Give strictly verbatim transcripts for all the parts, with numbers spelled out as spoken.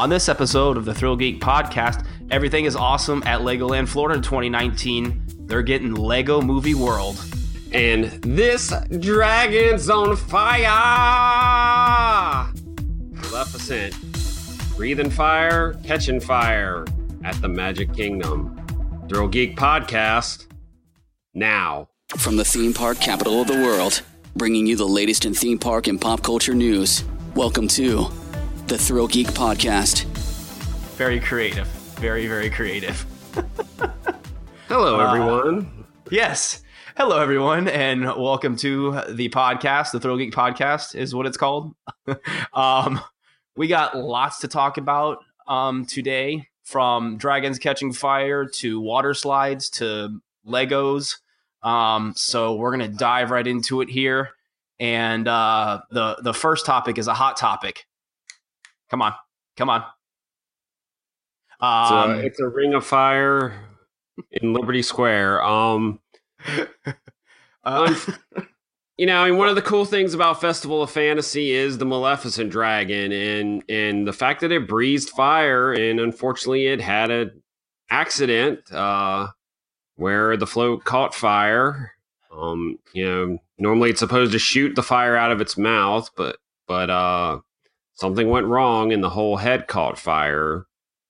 On this episode of the Thrill Geek Podcast, everything is awesome at Legoland Florida in twenty nineteen. They're getting Lego Movie World. And this dragon's on fire! Maleficent, breathing fire, catching fire at the Magic Kingdom. Thrill Geek Podcast, now. From the theme park capital of the world, bringing you the latest in theme park and pop culture news. Welcome to the Thrill Geek Podcast. Very creative. Very, very creative. Hello, everyone. Uh, yes. Hello, everyone, and welcome to the podcast. The Thrill Geek Podcast is what it's called. um, we got lots to talk about um, today, from dragons catching fire to water slides to Legos. Um, so we're going to dive right into it here. And uh, the, the first topic is a hot topic. Come on. Come on. Um, so it's a ring of fire in Liberty Square. Um, uh, you know, I mean, one of the cool things about Festival of Fantasy is the Maleficent dragon, and and the fact that it breathed fire, and unfortunately, it had an accident uh, where the float caught fire. Um, you know, normally it's supposed to shoot the fire out of its mouth, but but uh, something went wrong, and the whole head caught fire.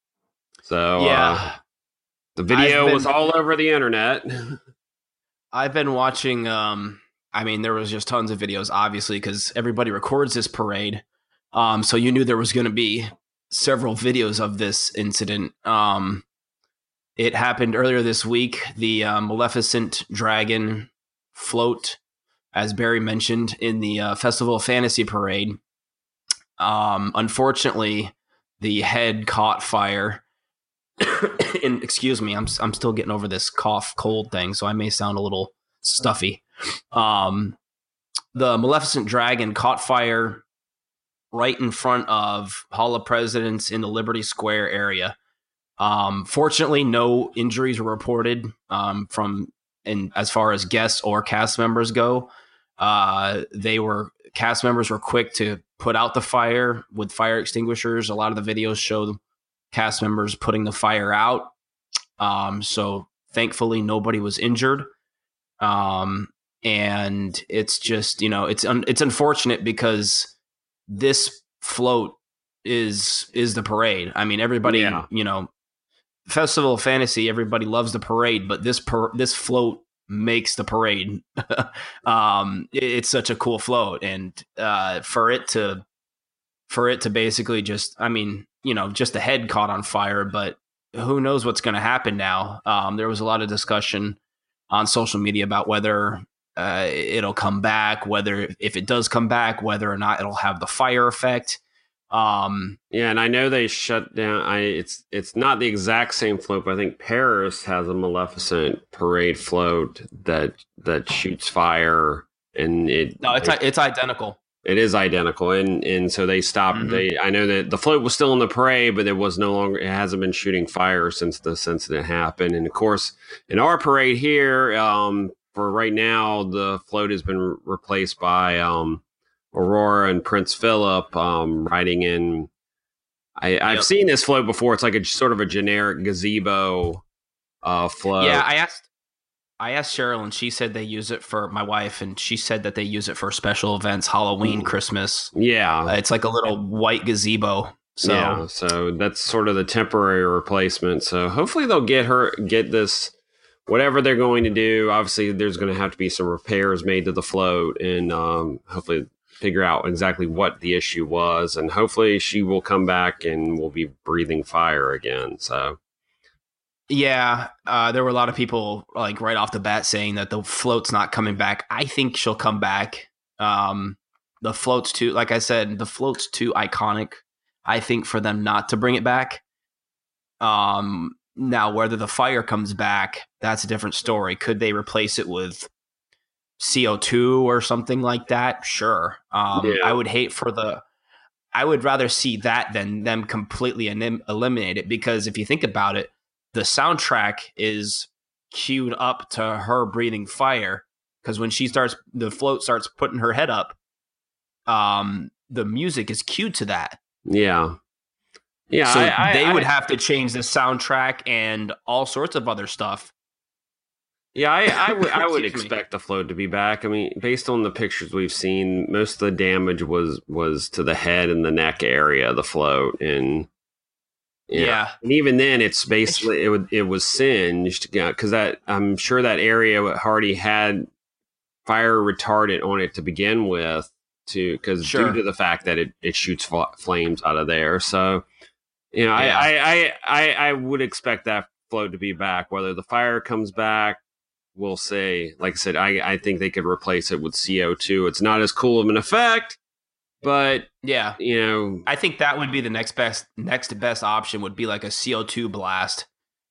So yeah. Uh, the video been, was all over the internet. I've been watching, um, I mean, there was just tons of videos, obviously, because everybody records this parade. Um, so you knew there was going to be several videos of this incident. Um, it happened earlier this week. The uh, Maleficent dragon float, as Barry mentioned, in the uh, Festival of Fantasy parade. Um, unfortunately, the head caught fire. And excuse me, I'm I'm still getting over this cough cold thing, so I may sound a little stuffy. Um, the Maleficent dragon caught fire right in front of Hall of Presidents in the Liberty Square area. Um, fortunately, no injuries were reported um, from, and as far as guests or cast members go. Uh, they were cast members were quick to put out the fire with fire extinguishers. A lot of the videos show cast members putting the fire out. Um, so thankfully nobody was injured. Um, and it's just, you know, it's, un- it's unfortunate because this float is, is the parade. I mean, everybody, yeah. you know, Festival of Fantasy, everybody loves the parade, but this, per- this float makes the parade. um, it- it's such a cool float. And, uh, for it to, for it to basically just, I mean, you know, just the head caught on fire, but who knows what's going to happen now. Um, there was a lot of discussion on social media about whether uh, it'll come back, whether if it does come back, whether or not it'll have the fire effect. Um, yeah, and I know they shut down. I it's it's not the exact same float, but I think Paris has a Maleficent parade float that that shoots fire, and it no, it's it, it's identical. It is identical, and and so they stopped. Mm-hmm. They I know that the float was still in the parade, but it was no longer. It hasn't been shooting fire since this incident happened. And of course, in our parade here, um, for right now, the float has been re- replaced by um, Aurora and Prince Philip um, riding in. I, I've yep. seen this float before. It's like a sort of a generic gazebo uh, float. Yeah, I asked. I asked Cheryl, and she said they use it for my wife, and she said that they use it for special events, Halloween, Christmas. Yeah. Uh, it's like a little white gazebo. So. Yeah, so that's sort of the temporary replacement. So hopefully they'll get her, get this, whatever they're going to do. Obviously, there's going to have to be some repairs made to the float, and um, hopefully figure out exactly what the issue was. And hopefully she will come back and will be breathing fire again. So. Yeah, uh, there were a lot of people like right off the bat saying that the float's not coming back. I think she'll come back. Um, the float's too, like I said, the float's too iconic, I think, for them not to bring it back. Um, now, whether the fire comes back, that's a different story. Could they replace it with C O two or something like that? Sure. Um, yeah. I would hate for the, I would rather see that than them completely elim- eliminate it, because if you think about it, the soundtrack is queued up to her breathing fire, because when she starts, the float starts putting her head up, um, the music is cued to that. Yeah. Yeah, so I, I, they I, would have to change the soundtrack and all sorts of other stuff. Yeah, I, I would I would Excuse me. expect the float to be back. I mean, based on the pictures we've seen, most of the damage was was to the head and the neck area of the float, and yeah, Yeah. and even then, it's basically it would it was singed because that I'm sure that area already had fire retardant on it to begin with, to because Sure. due to the fact that it, it shoots fl- flames out of there. So you know, Yeah. I, I I I I would expect that float to be back, whether the fire comes back. We'll say, like I said, I, I think they could replace it with C O two. It's not as cool of an effect, but Yeah. you know, I think that would be the next best next best option would be like a C O two blast.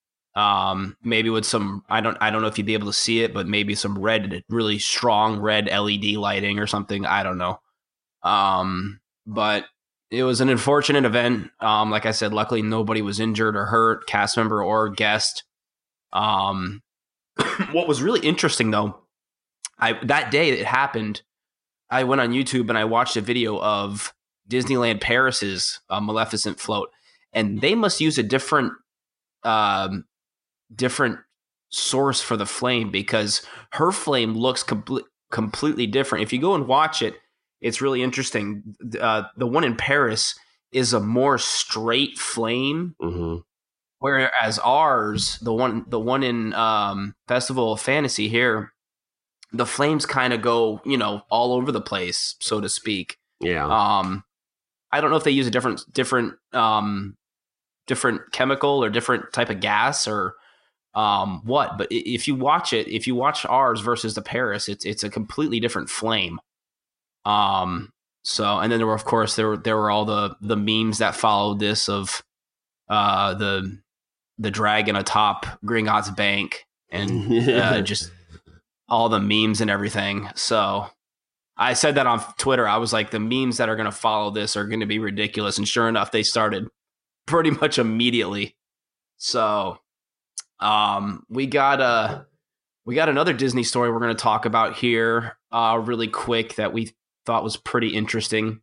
Um, maybe with some I don't I don't know if you'd be able to see it, but maybe some red, really strong red L E D lighting or something. I don't know. Um, but it was an unfortunate event. Um, like I said, luckily nobody was injured or hurt, cast member or guest. Um, what was really interesting though, I that day it happened, I went on YouTube and I watched a video of Disneyland Paris's uh, Maleficent float, and they must use a different, um, different source for the flame because her flame looks complete completely different. If you go and watch it, it's really interesting. Uh, the one in Paris is a more straight flame. mm-hmm. Whereas ours, the one the one in um, Festival of Fantasy here, the flames kind of go, you know, all over the place, so to speak. yeah, Um, I don't know if they use a different different um, different chemical or different type of gas or um, what, but if you watch it, if you watch ours versus the Paris, it's it's a completely different flame. Um, so and then there were of course there were there were all the the memes that followed this of uh the the dragon atop Gringotts Bank and uh, just all the memes and everything. So I said that on Twitter. I was like, the memes that are going to follow this are going to be ridiculous. And sure enough, they started pretty much immediately. So um, we got a, we got another Disney story we're going to talk about here uh, really quick that we thought was pretty interesting.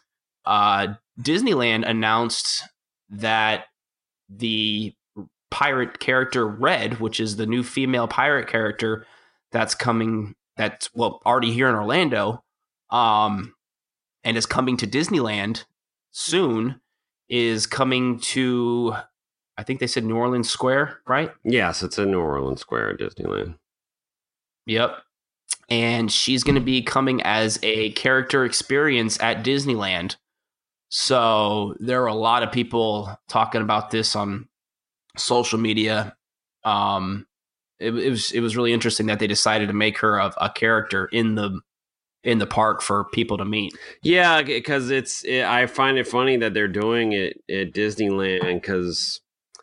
Uh, Disneyland announced that the pirate character Red, which is the new female pirate character that's coming, that's well already here in Orlando, um, and is coming to Disneyland soon, is coming to, I think they said New Orleans Square, right? Yes, it's in New Orleans Square at Disneyland. Yep. And she's going to be coming as a character experience at Disneyland. So there are a lot of people talking about this on social media. Um, it, it was it was really interesting that they decided to make her a, a character in the in the park for people to meet. Yeah, because it's it, I find it funny that they're doing it at Disneyland because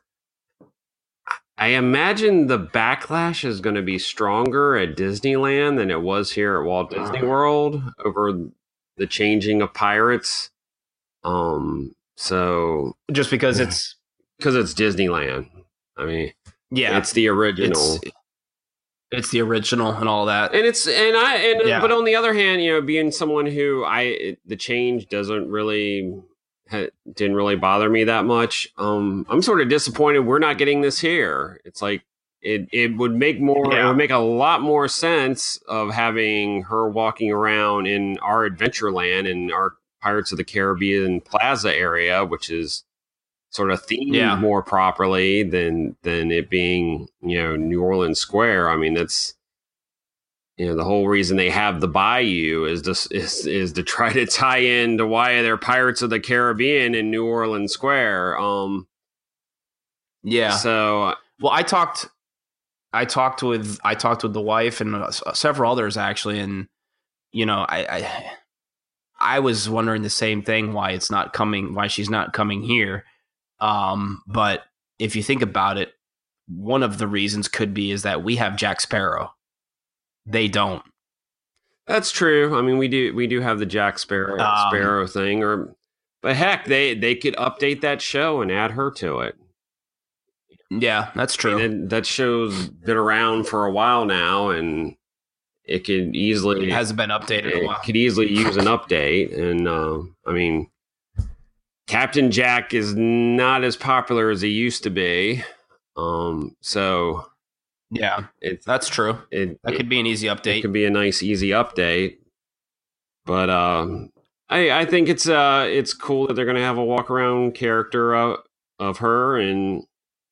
I imagine the backlash is going to be stronger at Disneyland than it was here at Walt Disney World over the changing of pirates. Um, so Just because it's because it's Disneyland. I mean, yeah, it's the original. It's, it's the original and all that. And it's and I and Yeah. but on the other hand, you know, being someone who I it, the change doesn't really ha, didn't really bother me that much. Um, I'm sort of disappointed we're not getting this here. It's like it it would make more Yeah. it would make a lot more sense of having her walking around in our Adventureland and our Pirates of the Caribbean Plaza area, which is sort of themed Yeah. more properly than than it being, you know, New Orleans Square. I mean, that's, you know, the whole reason they have the Bayou is to, is is to try to tie in to why they're Pirates of the Caribbean in New Orleans Square. Um, Yeah. So, Well, I talked, I talked with, I talked with the wife and uh, several others actually, and you know, I, I, I was wondering the same thing, why it's not coming, why she's not coming here. Um, but if you think about it, one of the reasons could be is that we have Jack Sparrow. They don't. that's true. I mean, we do we do have the Jack Sparrow Um, Sparrow thing, or but heck, they they could update that show and add her to it. Yeah, that's true. And that show's been around for a while now, and it could easily It hasn't been updated in a it while. could easily use an update. And uh, I mean, Captain Jack is not as popular as he used to be. Um, so yeah, it's that's true. It, that it, could be an easy update. It could be a nice, easy update. But um, I, I think it's uh, it's cool that they're going to have a walk around character uh, of her, and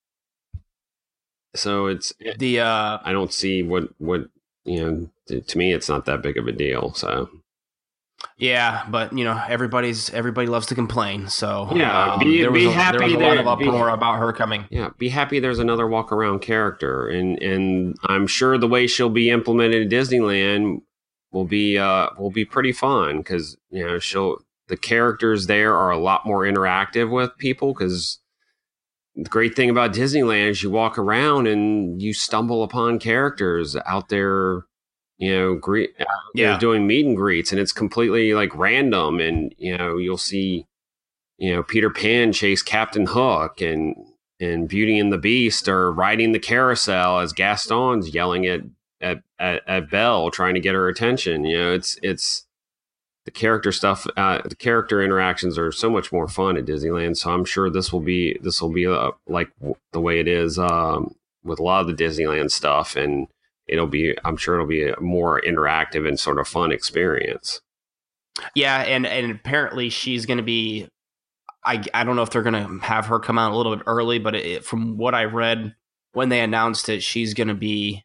so it's the. Uh, I don't see what what you know. To, to me, it's not that big of a deal. So. Yeah, but you know everybody's everybody loves to complain. So yeah, um, be, there was be a, happy. There was a there, lot of uproar be, about her coming. Yeah, be happy. There's another walk around character, and and I'm sure the way she'll be implemented in Disneyland will be uh will be pretty fun because you know she'll the characters there are a lot more interactive with people because the great thing about Disneyland is you walk around and you stumble upon characters out there. You know, greet, yeah, doing meet and greets, and it's completely like random. And you know, you'll see, you know, Peter Pan chase Captain Hook, and and Beauty and the Beast are riding the carousel as Gaston's yelling at at at, at Belle, trying to get her attention. You know, it's it's the character stuff. Uh, the character interactions are so much more fun at Disneyland. So I'm sure this will be this will be uh, like w- the way it is um, with a lot of the Disneyland stuff, and. It'll be, I'm sure it'll be a more interactive and sort of fun experience. Yeah. And, and apparently she's going to be, I, I don't know if they're going to have her come out a little bit early, but it, from what I read when they announced it, she's going to be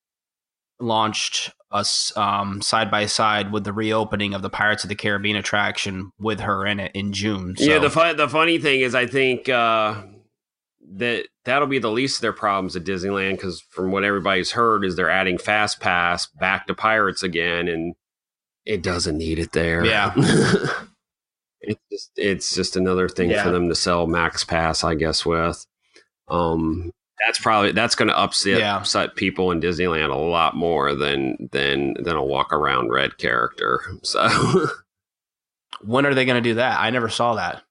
launched us um, side by side with the reopening of the Pirates of the Caribbean attraction with her in it in June. So. Yeah. The fun, the funny thing is I think, uh, that that'll be the least of their problems at Disneyland because from what everybody's heard is they're adding Fast Pass back to Pirates again, and it doesn't need it there. Yeah, it's just it's just another thing yeah. for them to sell Max Pass, I guess. With um, that's probably that's going to upset yeah. upset people in Disneyland a lot more than than than a walk around red character. So when are they going to do that? I never saw that.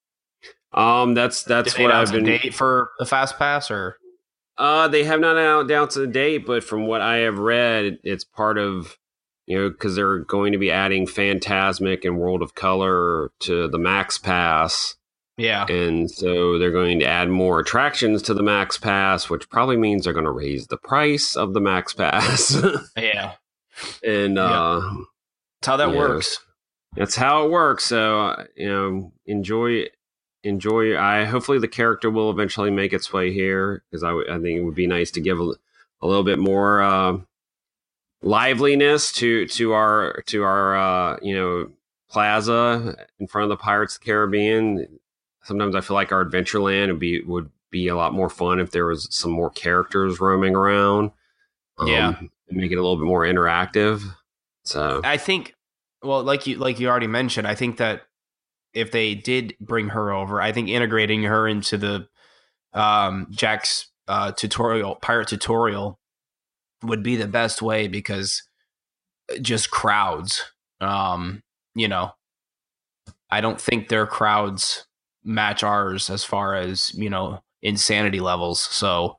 Um, that's that's Did what they I've been. Date for the Fast Pass, or uh, they have not announced the date, but from what I have read, it's part of you know because they're going to be adding Fantasmic and World of Color to the Max Pass. Yeah, and so they're going to add more attractions to the Max Pass, which probably means they're going to raise the price of the Max Pass. yeah, and yeah. uh, that's how that works. Know, that's how it works. So uh, you know, enjoy it. Enjoy. I hopefully the character will eventually make its way here because I, w- I think it would be nice to give a, a little bit more uh, liveliness to to our to our uh, you know plaza in front of the Pirates of the Caribbean. Sometimes I feel like our Adventureland would be would be a lot more fun if there was some more characters roaming around. Um, yeah, and make it a little bit more interactive. So I think, well, like you like you already mentioned, I think that. If they did bring her over, I think integrating her into the um, Jack's uh, tutorial, pirate tutorial, would be the best way because just crowds, um, you know, I don't think their crowds match ours as far as, you know, insanity levels. So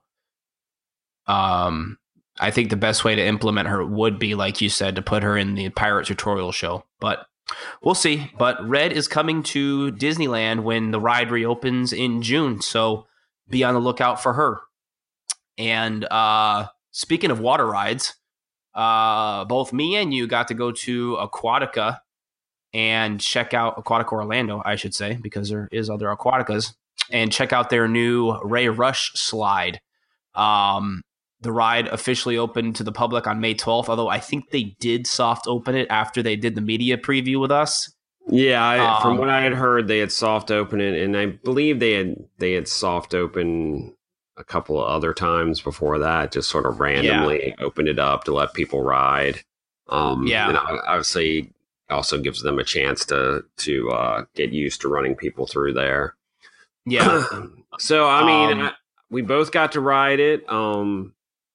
um, I think the best way to implement her would be, like you said, to put her in the pirate tutorial show, but we'll see. But Red is coming to Disneyland when the ride reopens in June. So be on the lookout for her. And uh, speaking of water rides, uh, both me and you got to go to Aquatica and check out Aquatica Orlando, I should say, because there is other Aquaticas, and check out their new Ray Rush slide. Um, The ride officially opened to the public on May twelfth, although I think they did soft open it after they did the media preview with us. Yeah, I, um, from what I had heard, they had soft opened it, and I believe they had they had soft opened a couple of other times before that, just sort of randomly yeah. opened it up to let people ride. Um, yeah, and obviously also gives them a chance to to uh, get used to running people through there. Yeah. So I mean, um, I, we both got to ride it. Um,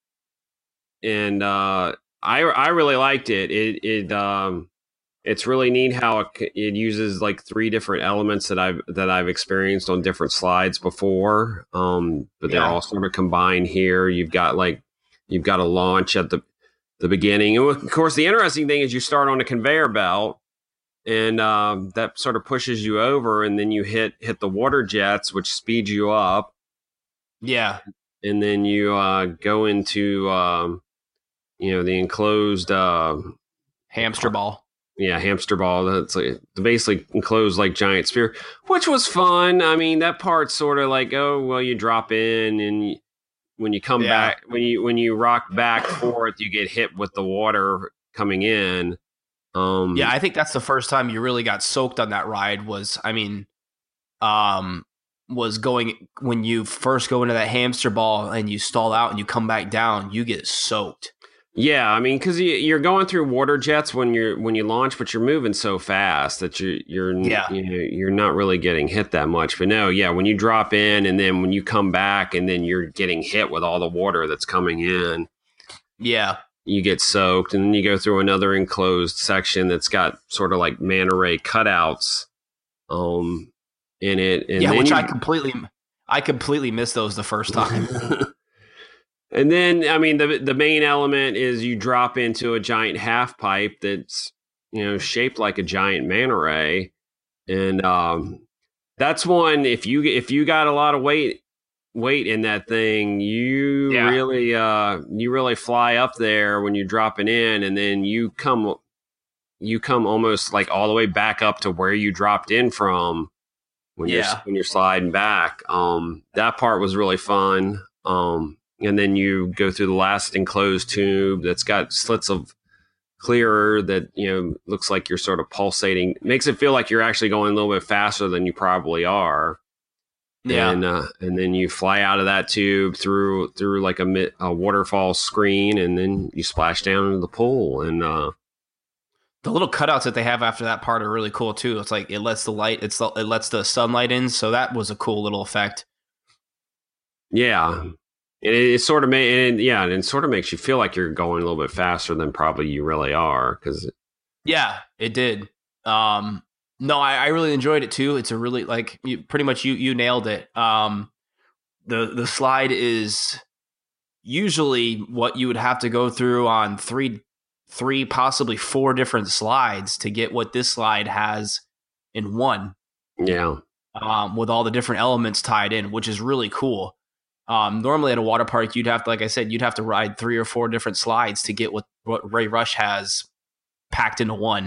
And uh, I I really liked it. It it um it's really neat how it, it uses like three different elements that I've that I've experienced on different slides before. Um, but they're yeah. all sort of combined here. You've got like you've got a launch at the the beginning. And of course, the interesting thing is you start on a conveyor belt, and um, that sort of pushes you over, and then you hit hit the water jets, which speeds you up. Yeah, and then you uh, go into um, you know the enclosed uh, hamster ball. Yeah, hamster ball. That's like basically enclosed like giant sphere, which was fun. I mean, that part's sort of like, oh well, you drop in, and you, when you come Yeah. back, when you when you rock back forth, you get hit with the water coming in. Um, Yeah, I think that's the first time you really got soaked on that ride. Was I mean, um, was going when you first go into that hamster ball and you stall out and you come back down, you get soaked. Yeah, I mean, because you, you're going through water jets when you're when you launch, but you're moving so fast that you you're Yeah. you know, you're not really getting hit that much. But no, yeah, when you drop in and then when you come back and then you're getting hit with all the water that's coming in, Yeah, you get soaked, and then you go through another enclosed section that's got sort of like manta ray cutouts um in it. And yeah, then which you, I completely, I completely missed those the first time. And then, I mean, the the main element is you drop into a giant half pipe that's, you know, shaped like a giant manta ray, and um, that's one. If you if you got a lot of weight weight in that thing, you Yeah. really uh, you really fly up there when you're dropping in, and then you come you come almost like all the way back up to where you dropped in from when Yeah. you're when you're sliding back. Um, that part was really fun. Um, and then you go through the last enclosed tube that's got slits of clear that, you know, looks like you're sort of pulsating. Makes it feel like you're actually going a little bit faster than you probably are. Yeah, And uh, and then you fly out of that tube through through like a, mi- a waterfall screen, and then you splash down into the pool. And uh, the little cutouts that they have after that part are really cool too. It's like it lets the light, it's the, it lets the sunlight in, so that was a cool little effect. yeah, and it, it sort of may, and yeah, and it sort of makes you feel like you're going a little bit faster than probably you really are, because Yeah, it did. Um, no, I, I really enjoyed it too. It's a really like you, pretty much you you nailed it. Um, the the slide is usually what you would have to go through on three three possibly four different slides to get what this slide has in one. yeah, Um, with all the different elements tied in, which is really cool. Um, normally at a water park, you'd have to, like I said, you'd have to ride three or four different slides to get what, what Ray Rush has packed into one.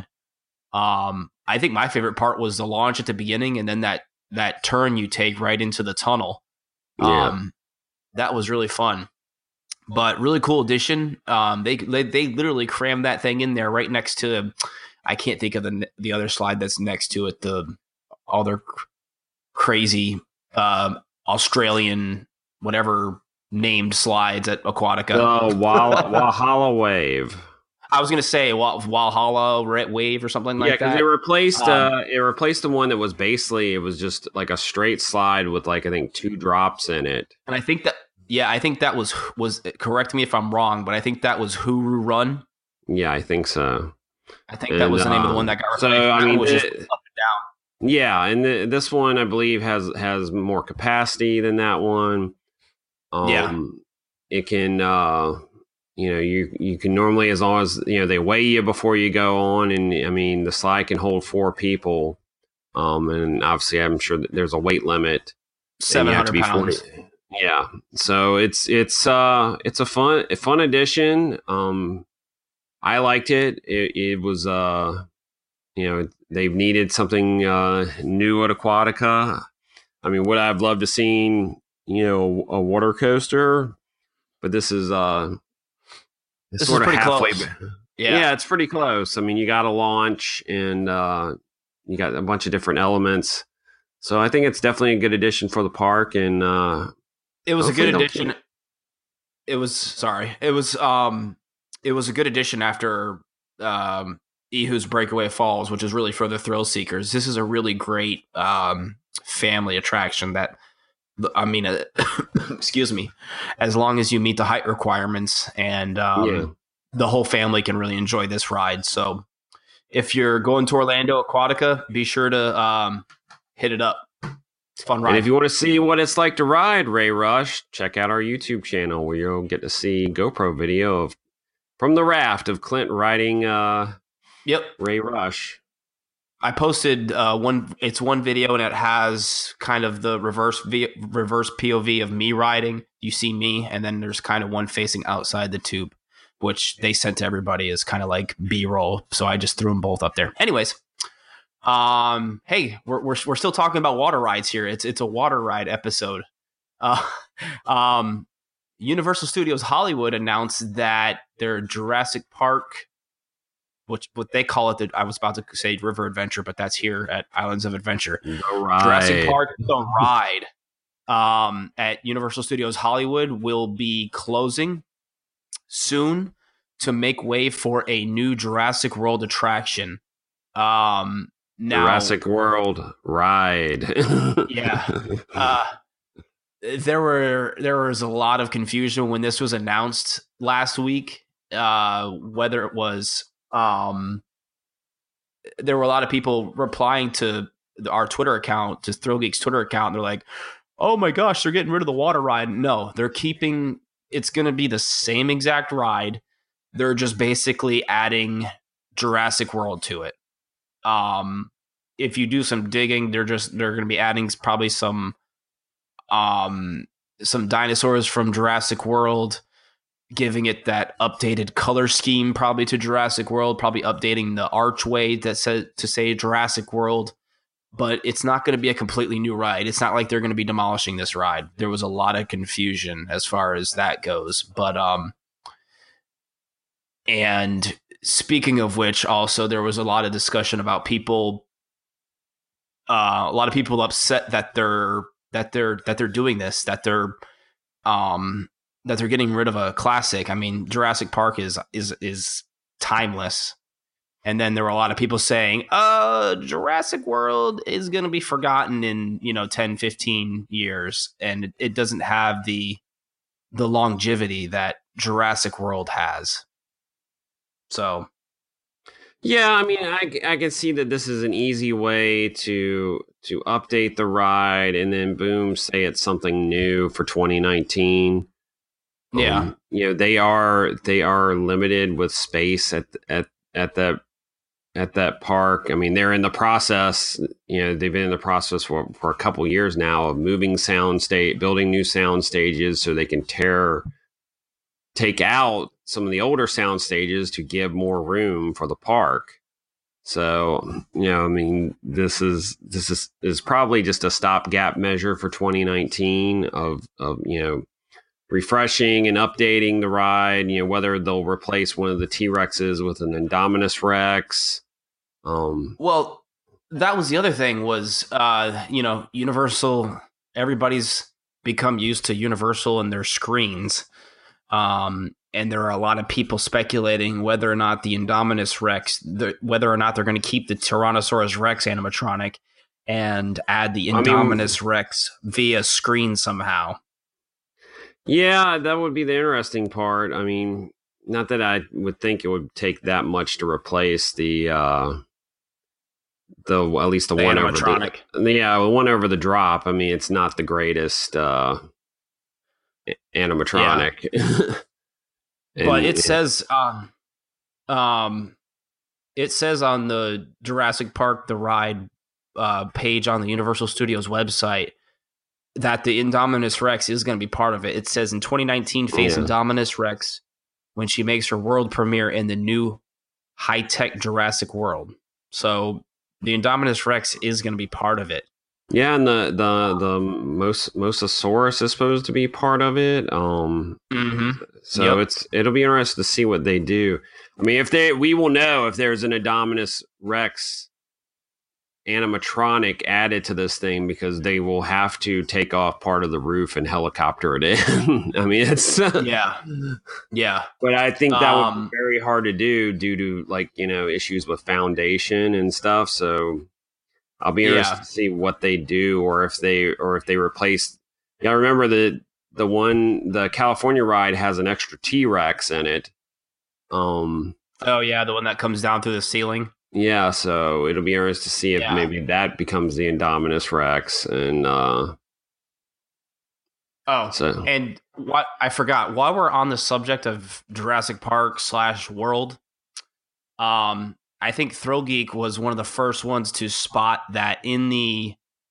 Um, I think my favorite part was the launch at the beginning, and then that that turn you take right into the tunnel. Yeah. Um, that was really fun, but really cool addition. Um, they, they they literally crammed that thing in there right next to. I can't think of the the other slide that's next to it. The all their cr- crazy um, Australian whatever named slides at Aquatica. the Wal- Walhalla Wave. I was gonna say Wal- Walhalla Red Wave or something like Yeah, because that. it replaced Um, uh, it replaced the one that was basically it was just like a straight slide with like I think two drops in it. And I think that, yeah, I think that was was correct me if I'm wrong, but I think that was Huru Run. Yeah, I think so. I think that was the name of the one that got So, replaced. I That mean, one was just it- up and down. Yeah, and the, this one I believe has has more capacity than that one. Um, Yeah. it can. Uh, you know, you you can normally, as long as you know they weigh you before you go on, and I mean the slide can hold four people. Um, and obviously, I'm sure that there's a weight limit. and Seven you have to hundred be pounds. forty. Yeah, so it's it's uh it's a fun a fun addition. Um, I liked it. It, it was uh you know they've needed something uh new at Aquatica. I mean, would I've loved to seen you know a water coaster, but this is uh it's This is sort of pretty halfway. close. ba- Yeah. Yeah, it's pretty close. I mean, you got a launch and uh you got a bunch of different elements. So I think it's definitely a good addition for the park, and uh It was a Hopefully good they'll addition. keep- It was sorry. It was um it was a good addition after um Ehu's Breakaway Falls, which is really for the thrill seekers. This is a really great um family attraction that I mean uh, excuse me, as long as you meet the height requirements and um Yeah. the whole family can really enjoy this ride. So if you're going to Orlando Aquatica, be sure to um hit it up. It's a fun ride. And if you want to see what it's like to ride Ray Rush, check out our YouTube channel where you'll get to see GoPro video of from the raft of Clint riding uh, Yep. Ray Rush. I posted uh, one. It's one video, and it has kind of the reverse v, reverse P O V of me riding. You see me, and then there's kind of one facing outside the tube, which they sent to everybody as kind of like B-roll. So I just threw them both up there. Anyways, um, hey, we're we're we're still talking about water rides here. It's it's a water ride episode. Uh, um, Universal Studios Hollywood announced that their Jurassic Park, which what they call it, that I was about to say River Adventure, but that's here at Islands of Adventure. The ride. Jurassic Park, the ride, um, at Universal Studios Hollywood will be closing soon to make way for a new Jurassic World attraction. Um, now, Jurassic World ride. yeah. Uh, there were there was a lot of confusion when this was announced last week. Uh, whether it was um, there were a lot of people replying to our Twitter account, to Thrill Geeks Twitter account. And they're like, "Oh my gosh, they're getting rid of the water ride." No, they're keeping. It's going to be the same exact ride. They're just basically adding Jurassic World to it. Um, if you do some digging, they're just they're going to be adding probably some um some dinosaurs from Jurassic World, giving it that updated color scheme probably to Jurassic World, probably updating the archway that said to say Jurassic World. But it's not going to be a completely new ride. It's not like they're going to be demolishing this ride. There was a lot of confusion as far as that goes. But um, and speaking of which, also there was a lot of discussion about people, uh, a lot of people upset that they're that they're that they're doing this, that they're um that they're getting rid of a classic. I mean, Jurassic Park is is is timeless. And then there were a lot of people saying, uh, Jurassic World is going to be forgotten in, you know, ten, fifteen years. And it, it doesn't have the the longevity that Jurassic World has. So, yeah, I mean, I, I can see that this is an easy way to to update the ride and then boom, say it's something new for twenty nineteen. Yeah. Um, you know, they are they are limited with space at at at the at that park. I mean, they're in the process, you know, they've been in the process for, for a couple years now of moving sound state, building new sound stages so they can tear, take out some of the older sound stages to give more room for the park. So, you know, I mean, this is, this is, is probably just a stopgap measure for twenty nineteen of, of, you know, refreshing and updating the ride, you know, whether they'll replace one of the T-Rexes with an Indominus Rex. Um, well, that was the other thing was, uh, you know, Universal, everybody's become used to Universal and their screens. Um, and there are a lot of people speculating whether or not the Indominus Rex, the, whether or not they're going to keep the Tyrannosaurus Rex animatronic and add the Indominus I mean, Rex via screen somehow. Yeah, that would be the interesting part. I mean, not that I would think it would take that much to replace the, uh, the at least the, the one over the, yeah, the one over the drop. I mean, it's not the greatest uh, animatronic, yeah. and, but it yeah. says, um, um, it says on the Jurassic Park the ride uh, page on the Universal Studios website that the Indominus Rex is going to be part of it. It says in twenty nineteen, face yeah. Indominus Rex when she makes her world premiere in the new high-tech Jurassic World. So the Indominus Rex is going to be part of it. Yeah, and the the the Mos- Mosasaurus is supposed to be part of it. Um, mm-hmm. So yep. it's it'll be interesting to see what they do. I mean, if they we will know if there's an Indominus Rex animatronic added to this thing because they will have to take off part of the roof and helicopter it in. I mean, it's yeah, yeah. But I think that um, would be very hard to do due to like you know issues with foundation and stuff. So I'll be interested yeah. to see what they do, or if they or if they replace. Yeah, remember the the one the California ride has an extra T-Rex in it. Um. Oh yeah, the one that comes down through the ceiling. Yeah, so it'll be interesting to see if yeah. maybe that becomes the Indominus Rex, and uh, oh, so. and what I forgot while we're on the subject of Jurassic Park slash World, um, I think Thrill Geek was one of the first ones to spot that in the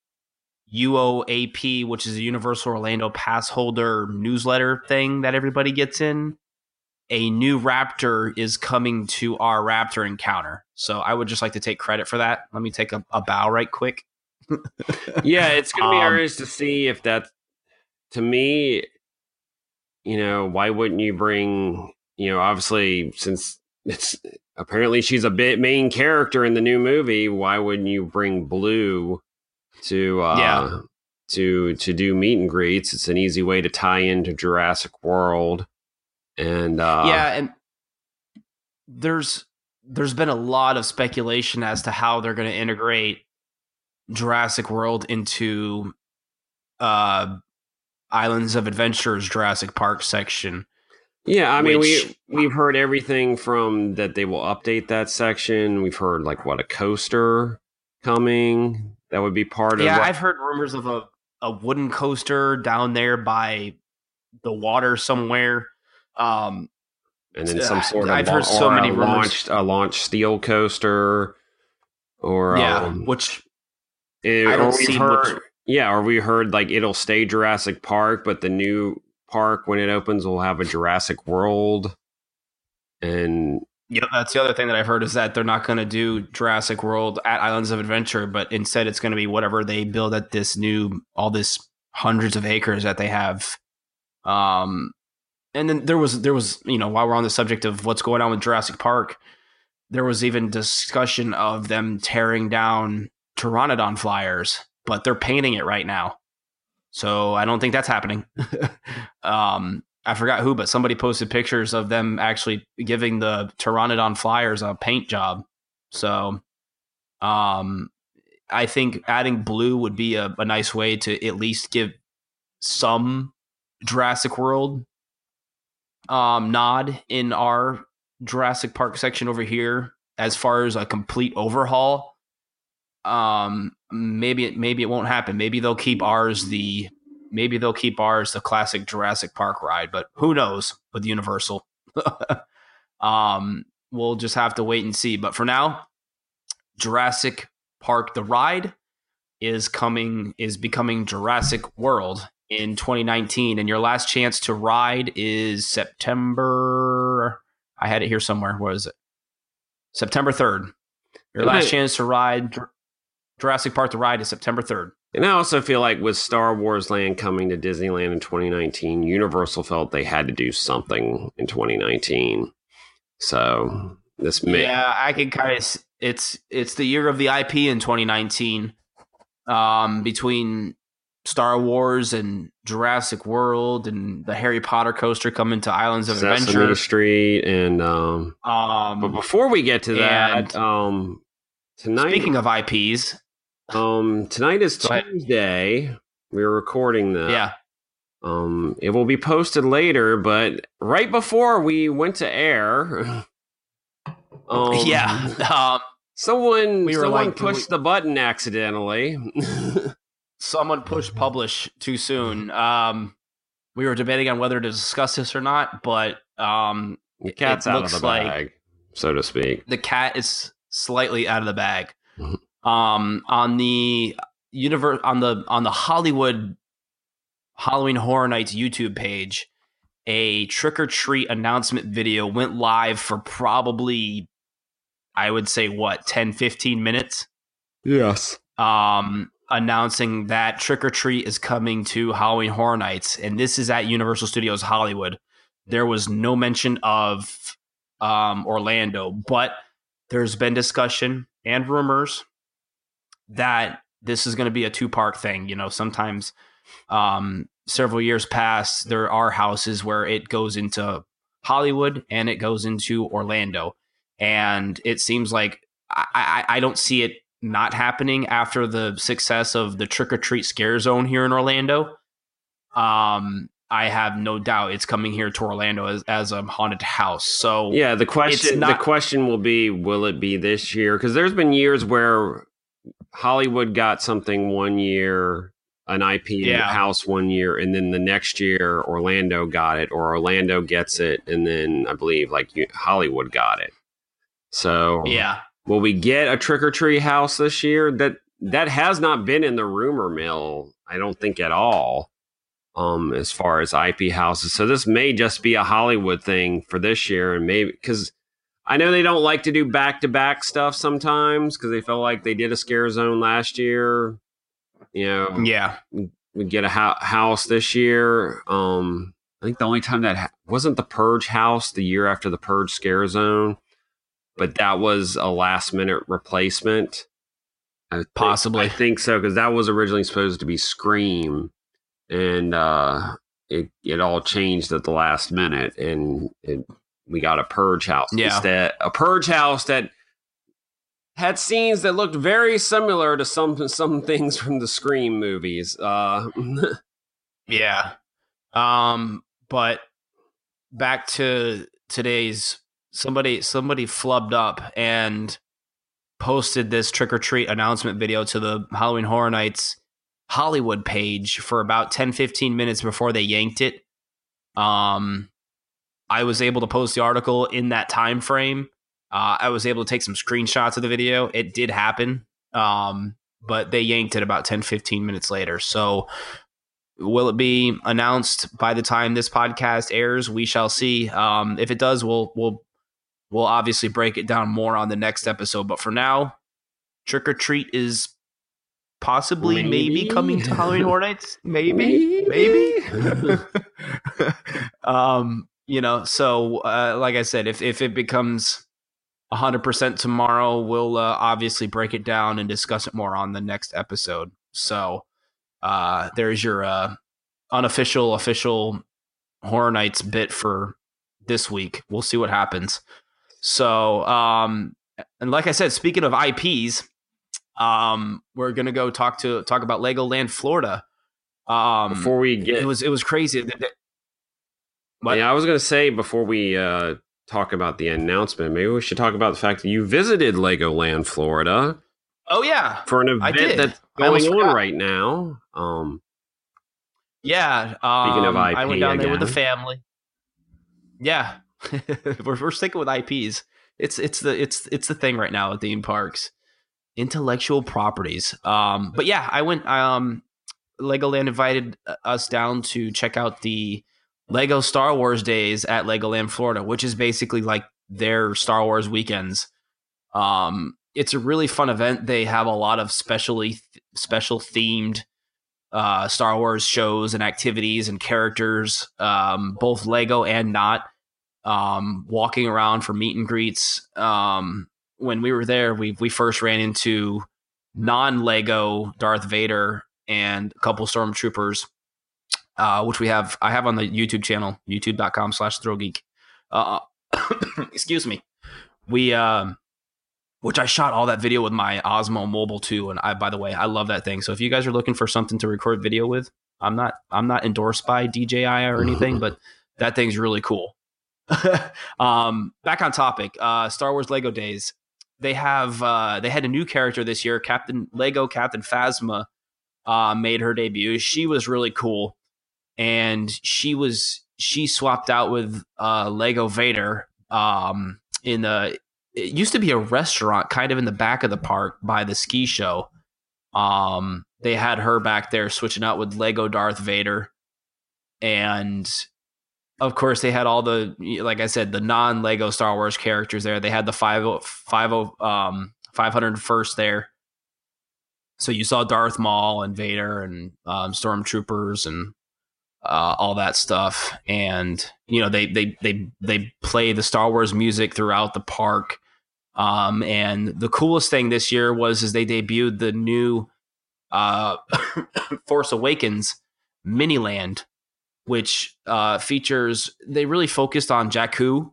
U O A P, which is a Universal Orlando pass holder newsletter thing that everybody gets in. A new Raptor is coming to our Raptor encounter. So I would just like to take credit for that. Let me take a, a bow right quick. Yeah, it's going to be Um, curious to see if that, to me, you know, why wouldn't you bring, you know, obviously, since it's apparently she's a bit main character in the new movie, why wouldn't you bring Blue to, uh, Yeah. to, to do meet and greets? It's an easy way to tie into Jurassic World. And uh, yeah, and there's there's been a lot of speculation as to how they're going to integrate Jurassic World into uh, Islands of Adventure's Jurassic Park section. Yeah, I mean, which, we we've heard everything from that they will update that section. We've heard like what a coaster coming that would be part of. Yeah, what, I've heard rumors of a a wooden coaster down there by the water somewhere. Um, and then some sort of I've heard so or many a rumors. launched a launch steel coaster, or yeah, um, which it, I don't or we've see heard, which- yeah, or we heard like it'll stay Jurassic Park, but the new park when it opens will have a Jurassic World, and yeah, that's the other thing that I've heard is that they're not going to do Jurassic World at Islands of Adventure, but instead it's going to be whatever they build at this new, all this hundreds of acres that they have. Um, and then there was, there was, you know, while we're on the subject of what's going on with Jurassic Park, there was even discussion of them tearing down Pteranodon flyers, but they're painting it right now. So I don't think that's happening. um, I forgot who, but somebody posted pictures of them actually giving the Pteranodon flyers a paint job. So um, I think adding blue would be a, a nice way to at least give some Jurassic World um, nod in our Jurassic Park section over here as far as a complete overhaul. Um, maybe it maybe it won't happen. Maybe they'll keep ours the maybe they'll keep ours the classic Jurassic Park ride, but who knows with Universal. um, we'll just have to wait and see. But for now, Jurassic Park the ride is coming is becoming Jurassic World in twenty nineteen, and your last chance to ride is September. I had it here somewhere. What is it? September third. Your Okay. last chance to ride Jur- Jurassic Park the ride is September third. And I also feel like with Star Wars Land coming to Disneyland in twenty nineteen, Universal felt they had to do something in twenty nineteen. So this may Yeah, I can kind of. It's it's the year of the I P in twenty nineteen. Um, between Star Wars and Jurassic World and the Harry Potter coaster coming to Islands of Sesame Adventure. Street and um. Um, But before we get to that, and um, tonight speaking of I Ps, um tonight is Go ahead. Tuesday. We're recording that. yeah, Um, it will be posted later, but right before we went to air, um, yeah. Um, someone We were someone like, pushed we- the button accidentally. someone pushed publish too soon. Um, we were debating on whether to discuss this or not, but um, The cat's It out of looks the like- bag, so to speak. the cat is slightly out of the bag. Mhm. Um, on the universe, on the on the Hollywood Halloween Horror Nights YouTube page, a trick or treat announcement video went live for probably, I would say, what, ten, fifteen minutes. Yes. Um, announcing that Trick or Treat is coming to Halloween Horror Nights, and this is at Universal Studios Hollywood. There was no mention of um, Orlando, but there's been discussion and rumors that this is going to be a two-park thing. You know, sometimes um, several years past, there are houses where it goes into Hollywood and it goes into Orlando, and it seems like I, I, I don't see it not happening after the success of the Trick or Treat Scare Zone here in Orlando. Um, I have no doubt it's coming here to Orlando as, as a haunted house. So Yeah, the question not- the question will be, will it be this year? Because there's been years where Hollywood got something one year, an I P Yeah. house one year, and then the next year Orlando got it, or Orlando gets it, and then I believe like you- Hollywood got it. So yeah, will we get a Trick or Treat house this year? That that has not been in the rumor mill, I don't think at all. Um, as far as I P houses, so this may just be a Hollywood thing for this year, and maybe because I know they don't like to do back to back stuff sometimes because they felt like they did a Scare Zone last year. You know, Yeah. we get a ho- house this year. Um, I think the only time that ha- wasn't the Purge house the year after the Purge Scare Zone, but that was a last minute replacement. I think, Possibly. I think so because that was originally supposed to be Scream, and uh, it it all changed at the last minute, and it, we got a Purge house Yeah. instead. A Purge house that had scenes that looked very similar to some some things from the Scream movies. Uh, Yeah. Um, but back to today's somebody somebody flubbed up and posted this trick or treat announcement video to the Halloween Horror Nights Hollywood page for about ten fifteen minutes before they yanked it. Um, I was able to post the article in that time frame. Uh, I was able to take some screenshots of the video. It did happen. Um, but they yanked it about ten fifteen minutes later. So will it be announced by the time this podcast airs? We shall see. Um, if it does, we'll we'll we'll obviously break it down more on the next episode. But for now, Trick or Treat is possibly maybe, Maybe. coming to Halloween Horror Nights. Maybe, maybe. um, you know, so uh, like I said, if if it becomes one hundred percent tomorrow, we'll uh, obviously break it down and discuss it more on the next episode. So uh, there's your uh, unofficial, official Horror Nights bit for this week. We'll see what happens. So, um, and like I said, speaking of I Ps, um, we're gonna go talk to talk about Legoland Florida. Um, before we get, it was it was crazy. What? yeah, I was going to say before we uh, talk about the announcement, maybe we should talk about the fact that you visited Legoland Florida Oh yeah, for an I event did. that's I almost going on forgot. right now. Um, yeah. Um, Speaking of I P I went down there with the again. family. Yeah, we're we're sticking with I Ps. It's it's the it's it's the thing right now at theme parks. Intellectual properties. Um, but yeah, I went. Um, Legoland invited us down to check out the Lego Star Wars days at Legoland Florida, which is basically like their Star Wars weekends. Um, it's a really fun event. They have a lot of specially special themed uh, Star Wars shows and activities and characters, um, both Lego and not. Um, walking around for meet and greets. Um, when we were there, we we first ran into non-Lego Darth Vader and a couple stormtroopers, uh, which we have. I have on the YouTube channel, youtube dot com slash thrill geek. Uh, excuse me. We, um, which I shot all that video with my Osmo Mobile too, and I, by the way, I love that thing. So if you guys are looking for something to record video with, I'm not, I'm not endorsed by D J I or anything, but that thing's really cool. um, back on topic, uh, Star Wars Lego Days. They have, uh, they had a new character this year. Captain Lego Captain Phasma uh, made her debut. She was really cool, and she was she swapped out with uh, Lego Vader. Um, in the it used to be a restaurant, kind of in the back of the park by the ski show. Um, they had her back there switching out with Lego Darth Vader, and of course, they had all the, like I said, the non-Lego Star Wars characters there. They had the five, five, um, five hundred first there. So you saw Darth Maul and Vader and um, Stormtroopers and uh, all that stuff. And, you know, they, they, they, they play the Star Wars music throughout the park. Um, and the coolest thing this year was is they debuted the new uh, Force Awakens Miniland, which uh, features, they really focused on Jakku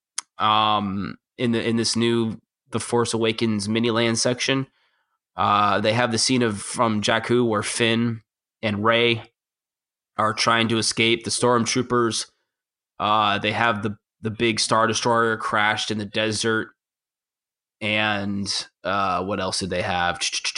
um, in the in this new The Force Awakens Miniland section. Uh, they have the scene of from Jakku where Finn and Rey are trying to escape the stormtroopers. Uh, they have the the big Star Destroyer crashed in the desert. And uh, what else did they have?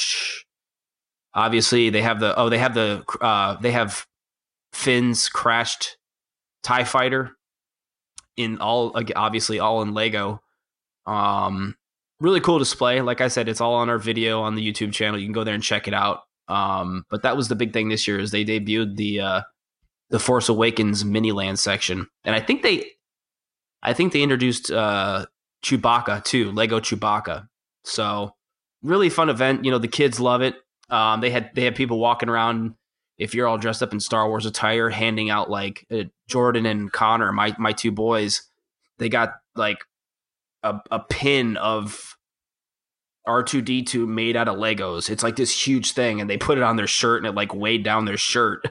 Obviously, they have the oh, they have the uh, they have Finn's crashed TIE fighter in all, obviously all in Lego. Um, really cool display. Like I said, it's all on our video on the YouTube channel. You can go there and check it out. Um, but that was the big thing this year is they debuted the uh, the Force Awakens Miniland section, and I think they, I think they introduced uh, Chewbacca too, Lego Chewbacca. So really fun event. You know, the kids love it. Um, they had they had people walking around. If you're all dressed up in Star Wars attire, handing out like uh, Jordan and Connor, my my two boys, they got like a, a pin of R two D two made out of Legos. It's like this huge thing, and they put it on their shirt, and it like weighed down their shirt.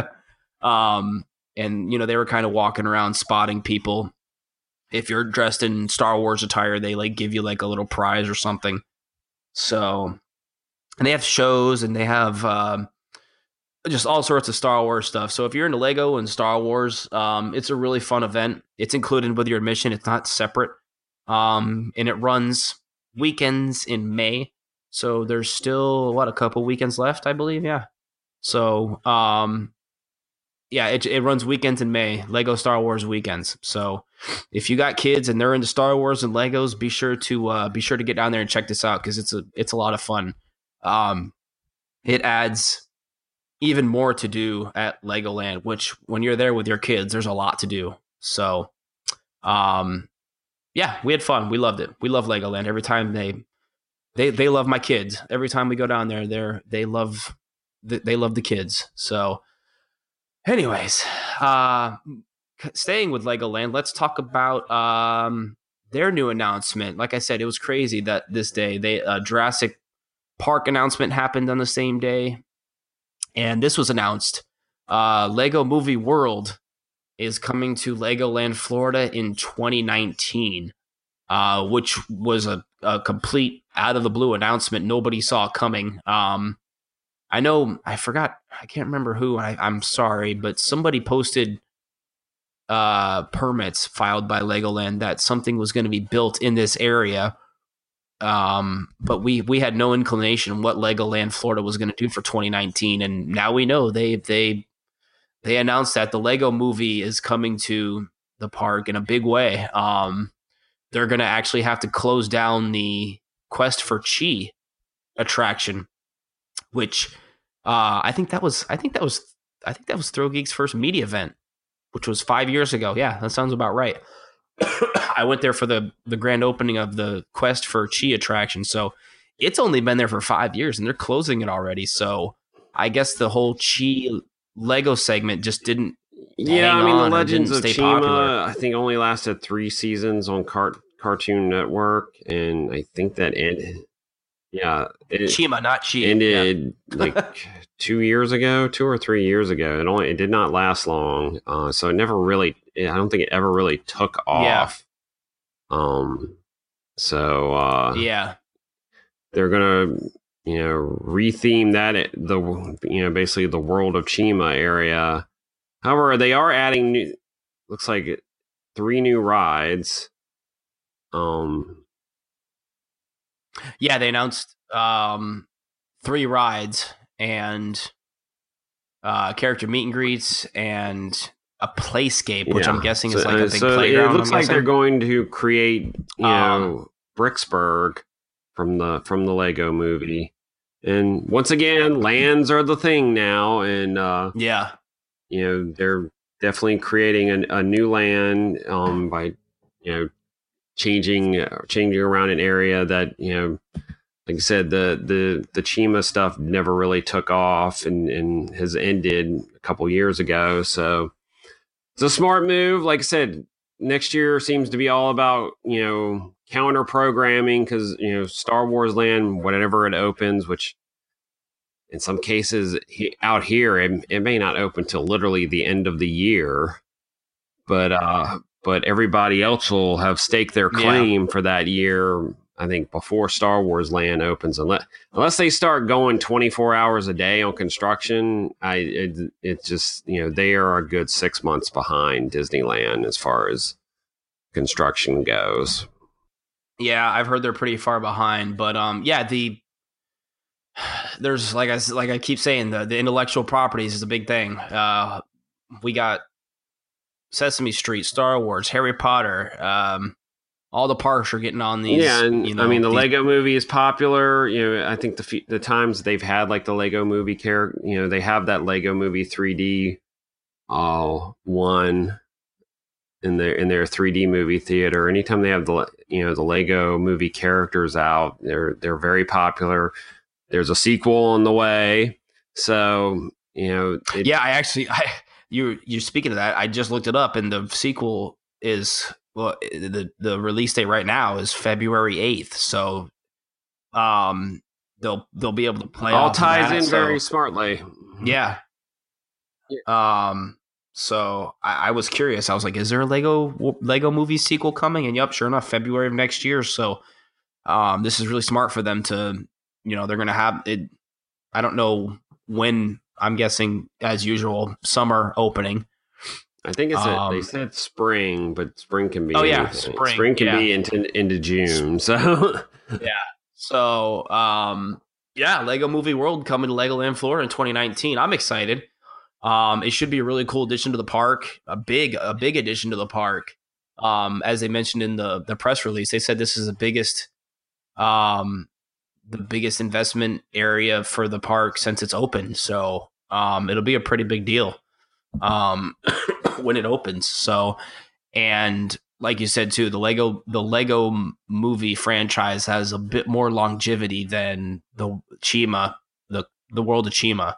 um, and you know they were kind of walking around spotting people. If you're dressed in Star Wars attire, they like give you like a little prize or something. So, and they have shows, and they have. Um, just all sorts of Star Wars stuff. So if you're into Lego and Star Wars, um, it's a really fun event. It's included with your admission. It's not separate. Um, and it runs weekends in May. So there's still, what, a couple weekends left, I believe. Yeah. So, um, yeah, it, it runs weekends in May, Lego Star Wars weekends. So if you got kids and they're into Star Wars and Legos, be sure to, uh, be sure to get down there and check this out. Cause it's a, it's a lot of fun. Um, it adds even more to do at Legoland, which when you're there with your kids, there's a lot to do. So, um, yeah, we had fun. We loved it. We love Legoland. Every time they, they, they love my kids. Every time we go down there, they're, they love, they love the kids. So anyways, uh, staying with Legoland, let's talk about, um, their new announcement. Like I said, it was crazy that this day they, uh, Jurassic Park announcement happened on the same day. And this was announced. Uh, Lego Movie World is coming to Legoland, Florida in twenty nineteen, uh, which was a, a complete out of the blue announcement. Nobody saw coming. Um, I know, I forgot, I can't remember who, I, I'm sorry, but somebody posted uh, permits filed by Legoland that something was going to be built in this area. Um, but we, we had no inclination what Legoland Florida was going to do for twenty nineteen. And now we know they, they, they announced that the Lego movie is coming to the park in a big way. Um, they're going to actually have to close down the Quest for Chi attraction, which, uh, I think that was, I think that was, I think that was Thrill Geek's first media event, which was five years ago. Yeah, that sounds about right. I went there for the, the grand opening of the Quest for Chi attraction. So it's only been there for five years and they're closing it already. So I guess the whole Chi Lego segment just didn't. Yeah, I mean, the Legends of Chima, popular. I think only lasted three seasons on Cart- Cartoon Network. And I think that ended. Yeah. It Chima, not Chi. Ended yeah. like two years ago, two or three years ago. It only, it did not last long. Uh, so it never really, I don't think it ever really took off. Yeah. Um, so, uh, yeah, they're going to, you know, retheme that, the, you know, basically the World of Chima area. However, they are adding new, looks like three new rides. Um, yeah, they announced, um, three rides and, uh, character meet and greets and a playscape, which yeah. I'm guessing is so, like a big so playground. It looks I'm like guessing. They're going to create, you um, know, Bricksburg from the from the Lego movie, and once again, lands are the thing now, and uh, yeah, you know they're definitely creating a, a new land um, by you know changing uh, changing around an area that you know. Like I said, the the the Chima stuff never really took off and, and has ended a couple years ago. So it's a smart move. Like I said, next year seems to be all about, you know, counter programming because, you know, Star Wars Land, whatever it opens, which in some cases he, out here, it, it may not open till literally the end of the year. But uh, but everybody else will have staked their claim yeah. for that year. I think before Star Wars Land opens, unless unless they start going twenty-four hours a day on construction, I it, it's just you know they are a good six months behind Disneyland as far as construction goes. Yeah, I've heard they're pretty far behind, but um, yeah, the there's like I like I keep saying the the intellectual properties is a big thing. Uh, we got Sesame Street, Star Wars, Harry Potter. Um, all the parks are getting on these. Yeah, and you know, I mean the these, Lego Movie is popular. You know, I think the the times they've had like the Lego Movie character, you know, they have that Lego Movie three D, uh, one in their in their three D movie theater. Anytime they have the you know the Lego Movie characters out, they're they're very popular. There's a sequel on the way, so you know. It, yeah, I actually, I you you're speaking of that. I just looked it up, and the sequel is well, the the release date right now is February eighth. So, um, they'll they'll be able to play all off ties of that, in so, very smartly. Yeah. Um. So I, I was curious. I was like, "Is there a Lego Lego Movie sequel coming?" And yep, sure enough, February of next year. So, um, this is really smart for them to, you know, they're going to have it. I don't know when. I'm guessing, as usual, summer opening. I think it's a, Um, they said spring, but spring can be Oh, yeah, anything. spring, Spring can yeah. be into into June. So Yeah. So, um, yeah, Lego Movie World coming to Legoland, Florida in twenty nineteen. I'm excited. Um, it should be a really cool addition to the park, a big, a big addition to the park. Um, as they mentioned in the the press release, they said this is the biggest, um, the biggest investment area for the park since it's opened. So, um, it'll be a pretty big deal, um, when it opens. So, and like you said too, the Lego the Lego Movie franchise has a bit more longevity than the Chima, the the World of Chima.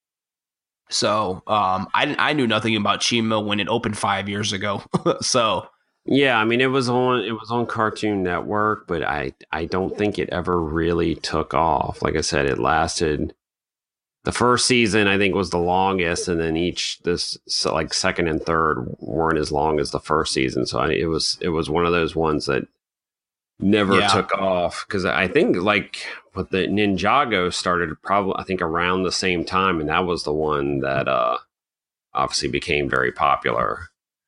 So um, I I knew nothing about Chima when it opened five years ago. So yeah, I mean it was on it was on Cartoon Network, but I I don't think it ever really took off. Like I said, it lasted. The first season I think was the longest, and then each this so like second and third weren't as long as the first season. So I, it was it was one of those ones that never Yeah. took off, because I think like with the Ninjago started probably I think around the same time, and that was the one that uh obviously became very popular.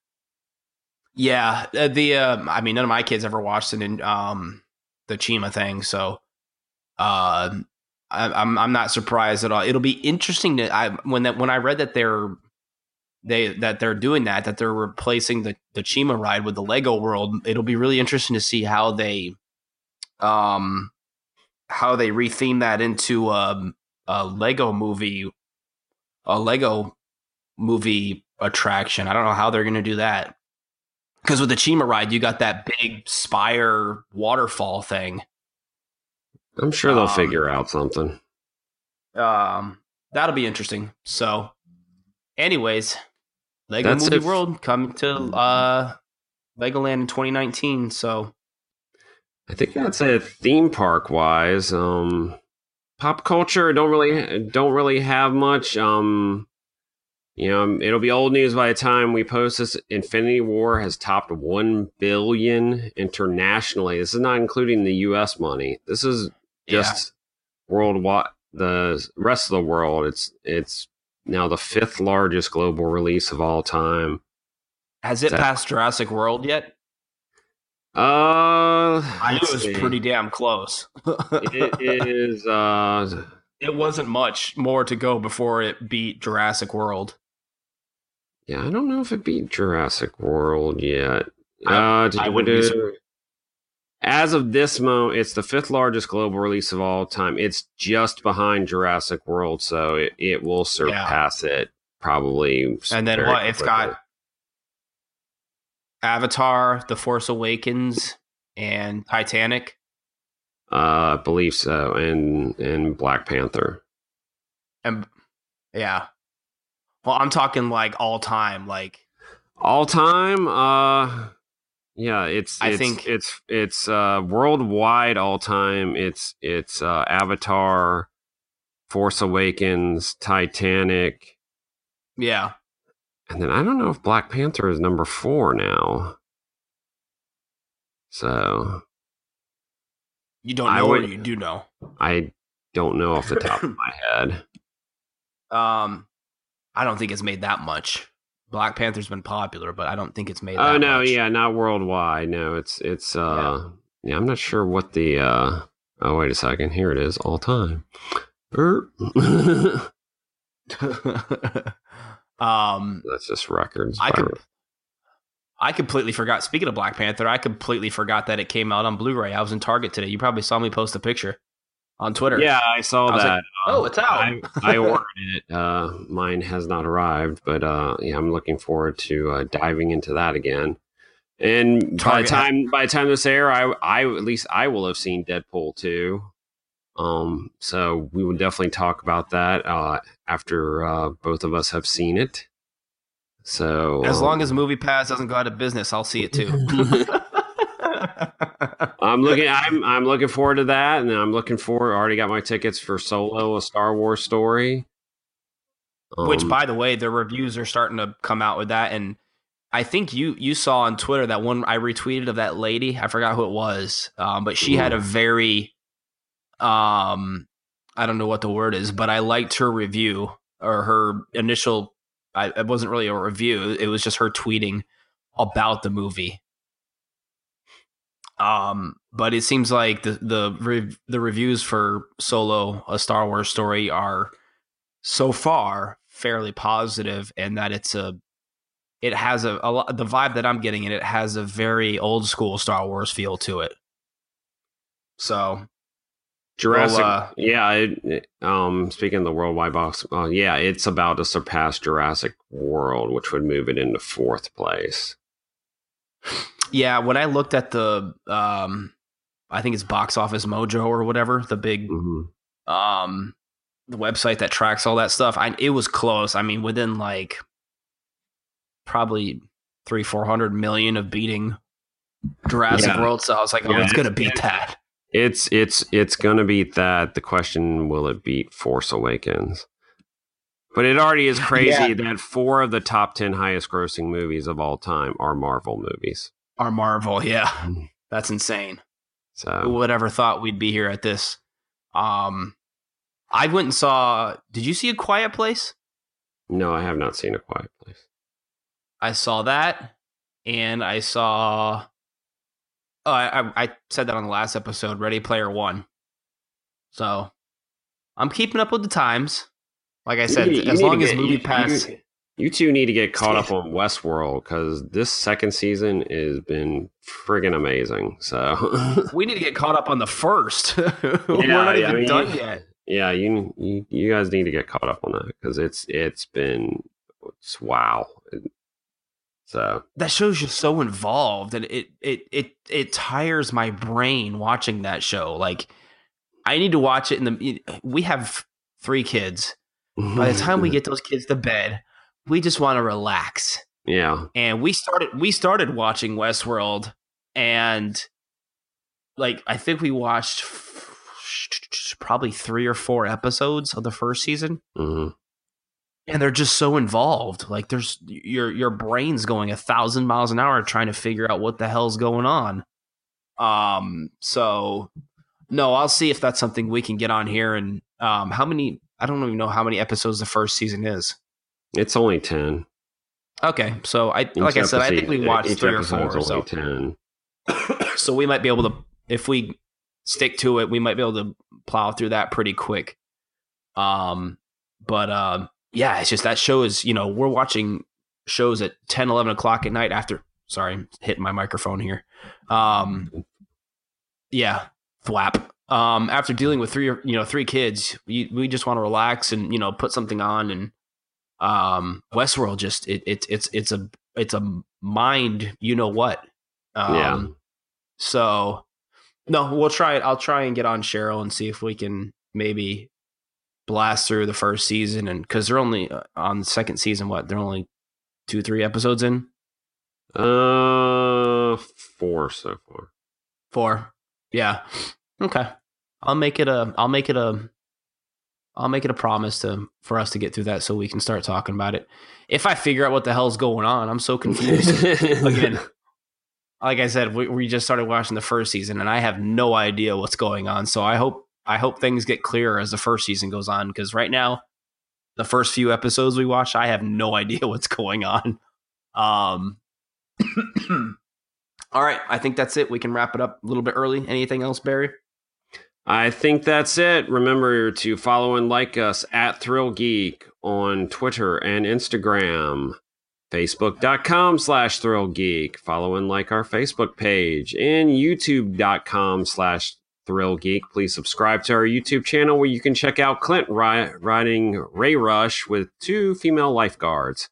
yeah, uh, the uh, I mean none of my kids ever watched it in um, the Chima thing. So uh, I, I'm I'm not surprised at all. It'll be interesting to I when that when I read that they're they that they're doing that that they're replacing the the Chima ride with the Lego World. It'll be really interesting to see how they um how they retheme that into um, a Lego movie a Lego movie attraction. I don't know how they're going to do that, because with the Chima ride you got that big spire waterfall thing. I'm sure they'll Um, figure out something. Um, that'll be interesting. So, anyways, Lego That's Movie it. World coming to uh, Legoland in twenty nineteen. So, I think that's it theme park wise. Um, pop culture don't really don't really have much. Um, you know, it'll be old news by the time we post this. Infinity War has topped one billion internationally. This is not including the U S money. This is just worldwide. The rest of the world, it's it's now the fifth largest global release of all time. has it That- passed Jurassic World yet? Uh, I knew let's it was see. pretty damn close. It is. Uh, It wasn't much more to go before it beat Jurassic World. yeah, I don't know if it beat Jurassic World yet. I- Uh, I wouldn't be surprised. As of this moment, it's the fifth largest global release of all time. It's just behind Jurassic World, so it, it will surpass it probably. And then very what? It's quickly. got Avatar, The Force Awakens, and Titanic. Uh, I believe so, and and Black Panther. And yeah. Well, I'm talking like all time. Like, All time, uh, yeah, it's. I it's, think- it's it's uh worldwide all time. It's it's uh, Avatar, Force Awakens, Titanic, yeah. and then I don't know if Black Panther is number four now. So You don't I know, or would- you do know. I don't know off the top of my head. Um, I don't think it's made that much. Black Panther's been popular, but I don't think it's made. Oh that no, much. yeah, not worldwide. No, it's it's uh yeah. I'm not sure what the uh oh wait a second. Here it is, all time. Erp. um, That's just records. I by- could. I completely forgot. Speaking of Black Panther, I completely forgot that it came out on Blu-ray. I was in Target today. You probably saw me post a picture on Twitter. Yeah, I saw I was that. like, oh, it's out. I, I ordered it. Uh, mine has not arrived, but uh, yeah, I'm looking forward to uh, diving into that again. And by the Target- time by the time this air, I I at least I will have seen Deadpool two. Um, so we will definitely talk about that uh, after uh, both of us have seen it. So As um, long as Movie Pass doesn't go out of business, I'll see it too. I'm looking. I'm I'm looking forward to that, and I'm looking forward. I already got my tickets for Solo: A Star Wars Story. Which, Um, by the way, the reviews are starting to come out with that, and I think you you saw on Twitter that one I retweeted of that lady. I forgot who it was, um, but she had a very, um, I don't know what the word is, but I liked her review or her initial. I, it wasn't really a review; it was just her tweeting about the movie. Um, but it seems like the the rev- the reviews for Solo: A Star Wars Story are so far fairly positive, and that it's a it has a, a lot, the vibe that I'm getting in it has a very old school Star Wars feel to it. So Jurassic, well, uh, yeah. It, it- um, speaking of the worldwide box, uh, yeah, it's about to surpass Jurassic World, which would move it into fourth place. yeah, when I looked at the um, I think it's Box Office Mojo or whatever, the big Mm-hmm. um the website that tracks all that stuff, I it was close. I mean, within like probably three four hundred million of beating Jurassic Yeah. World. So I was like, oh, Yeah, it's gonna it's- beat it's- that. It's it's it's gonna beat that. The question, will it beat Force Awakens? But it already is crazy Yeah. that four of the top ten highest grossing movies of all time are Marvel movies. Our Marvel, yeah, that's insane. Who So would ever thought we'd be here at this? Um, I went and saw. Did you see A Quiet Place? no, I have not seen A Quiet Place. I saw that, and I saw. Oh, I, I I said that on the last episode. Ready Player One. So, I'm keeping up with the times. Like I said, You need- you as need to long as get- Movie you- Pass. You, you two need to get caught up on Westworld, because this second season has been friggin' amazing. So We need to get caught up on the first. We're Yeah, not yeah, even I mean, done you- yet. yeah, you, you you guys need to get caught up on that, because it's it's been it's wow. So That show's just so involved, and it it it it tires my brain watching that show. Like, I need to watch it in the. We have three kids. By the time we get those kids to bed, we just want to relax. yeah, And we started we started watching Westworld, and like I think we watched f- probably three or four episodes of the first season. hmm And they're just so involved. Like, there's your your brain's going a thousand miles an hour trying to figure out what the hell's going on. Um, so no, I'll see if that's something we can get on here. And um, how many? I don't even know how many episodes the first season is. it's only ten. Okay, so I Each like I said, I think episode- we watched each three or episode four. is only So ten. so we might be able to, if we stick to it, we might be able to plow through that pretty quick. Um, but um. Yeah, it's just that show is, you know, we're watching shows at ten, eleven o'clock at night after, sorry, I'm hitting my microphone here. Um, yeah, thwap. Um, after dealing with three, you know, three kids, we, we just want to relax and, you know, put something on. And um, Westworld just, it, it, it's, it's a, it's a mind, you know what? Um, Yeah. So, no, we'll try it. I'll try and get on Cheryl and see if we can maybe blast through the first season, and because they're only uh, on the second season, what they're only two three episodes in. Uh, four so far. Four, yeah, okay. I'll make it a I'll make it a I'll make it a promise to for us to get through that so we can start talking about it. If I figure out what the hell's going on, I'm so confused. Again, like I said, we, we just started watching the first season, and I have no idea what's going on. So I hope I hope things get clearer as the first season goes on, because right now, the first few episodes we watched, I have no idea what's going on. Um, all right, I think that's it. We can wrap it up a little bit early. Anything else, Barry? I think that's it. Remember to follow and like us at Thrill Geek on Twitter and Instagram, Facebook.com slash Thrill Geek. Follow and like our Facebook page. And YouTube.com slash Thrill Geek. Please subscribe to our YouTube channel where you can check out Clint ri- riding Ray Rush with two female lifeguards.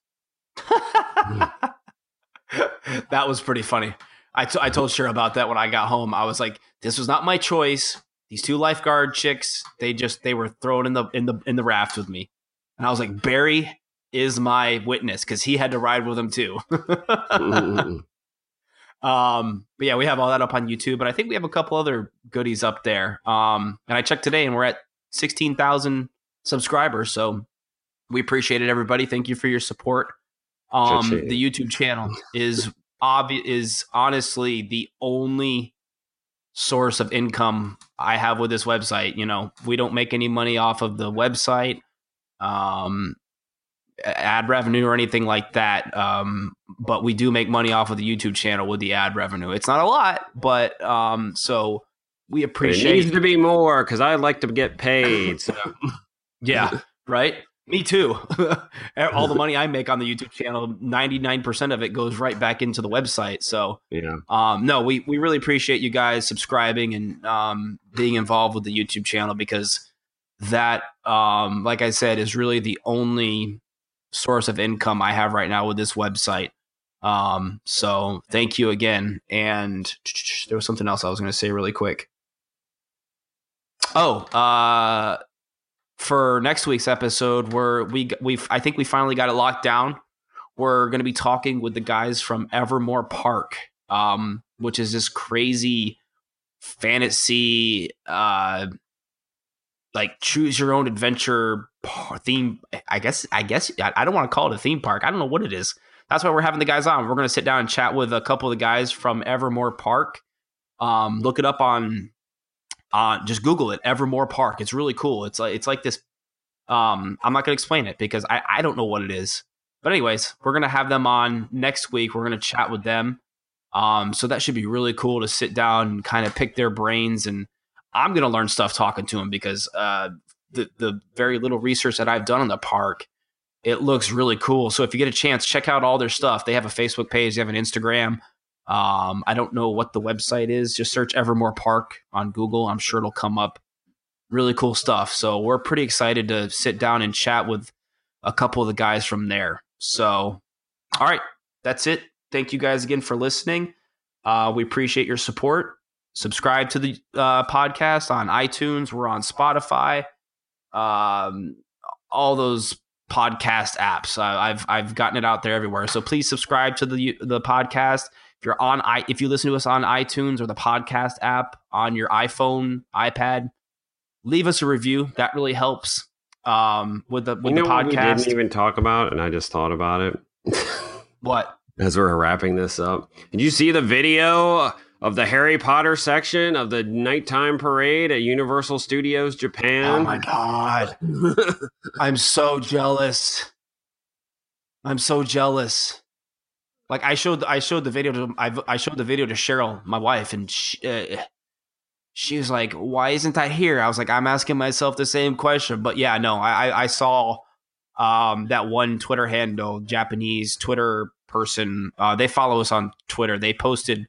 That was pretty funny. I, t- I told Cheryl about that when I got home. I was like, this was not my choice. These two lifeguard chicks, they just they were thrown in the in the in the raft with me. And I was like, Barry is my witness because he had to ride with them too. mm-hmm. Um, but yeah, we have all that up on YouTube, but I think we have a couple other goodies up there. Um, and I checked today and we're at sixteen thousand subscribers. So we appreciate it, everybody. Thank you for your support. Um, the YouTube channel is obvi- is honestly the only source of income I have with this website. You know, we don't make any money off of the website, um, ad revenue or anything like that. Um, but we do make money off of the YouTube channel with the ad revenue. It's not a lot, but um, so we appreciate it. Needs to be more because I'd like to get paid. So. Yeah, right. Me too. All the money I make on the YouTube channel, ninety-nine percent of it goes right back into the website. So, yeah. Um, no, we, we really appreciate you guys subscribing and um, being involved with the YouTube channel because that, um, like I said, is really the only source of income I have right now with this website. Um, so thank you again. And there was something else I was going to say really quick. Oh, uh, for next week's episode, where we we I think we finally got it locked down. We're going to be talking with the guys from Evermore Park, um, which is this crazy fantasy, uh, like choose your own adventure theme. I guess I guess I don't want to call it a theme park. I don't know what it is. That's why we're having the guys on. We're going to sit down and chat with a couple of the guys from Evermore Park. Um, look it up on. Uh, just Google it, Evermore Park. It's really cool. It's like it's like this. Um, I'm not going to explain it because I, I don't know what it is. But anyways, we're going to have them on next week. We're going to chat with them. Um, so that should be really cool to sit down and kind of pick their brains. And I'm going to learn stuff talking to them because uh, the the very little research that I've done on the park, it looks really cool. So if you get a chance, check out all their stuff. They have a Facebook page. They have an Instagram. Um, I don't know what the website is. Just search Evermore Park on Google. I'm sure it'll come up. Really cool stuff. So we're pretty excited to sit down and chat with a couple of the guys from there. So, all right, that's it. Thank you guys again for listening. Uh, we appreciate your support. Subscribe to the uh, podcast on iTunes. We're on Spotify. Um, all those podcast apps. Uh, I've I've gotten it out there everywhere. So please subscribe to the the podcast. If you're on, i if you listen to us on iTunes or the podcast app on your iPhone, iPad, leave us a review. That really helps. Um, with the with you know the podcast, what we didn't even talk about, and I just thought about it. What? As we're wrapping this up, did you see the video of the Harry Potter section of the nighttime parade at Universal Studios Japan? Oh my god, I'm so jealous. I'm so jealous. Like I showed, I showed the video to, I, I showed the video to Cheryl, my wife, and she, uh, she was like, "Why isn't that here?" I was like, "I'm asking myself the same question." But yeah, no, I, I saw um, that one Twitter handle, Japanese Twitter person. Uh, they follow us on Twitter. They posted